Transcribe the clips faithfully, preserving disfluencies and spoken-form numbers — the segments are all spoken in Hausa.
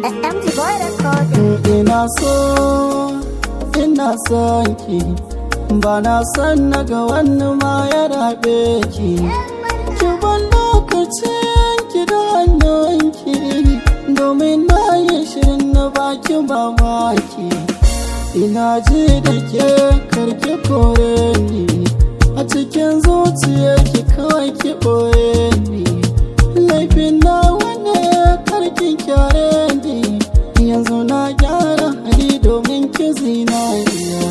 M G Boy Record. Ina so, ina son ki, ba na son na ga wani ma ya rabe ki. Ki ban lokacin ki da hannunki, domin na yi shirin na baki mamaki. Ina ji da ke karki kore ni, a cikin zuciyarki kawai ki ɓoye ni. Laifin na wane karkin kyare ni, yanzu na gyara hali domin ki zinariya.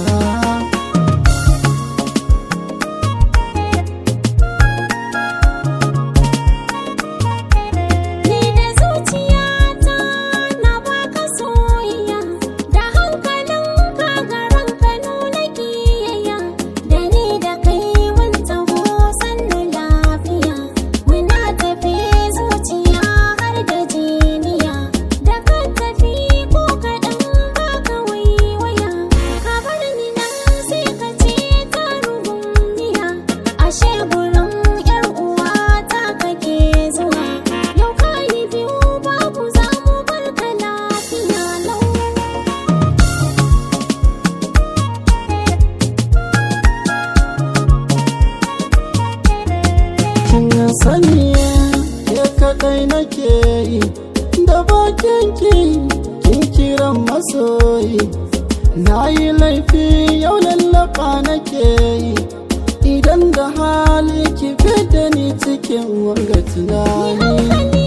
Saniye ke kadai nake yi da bakinki kin kiran masoyi. Na yi laifi yau lallaba nake yi, idan da hali ki fidda ni cikin wanga tunani.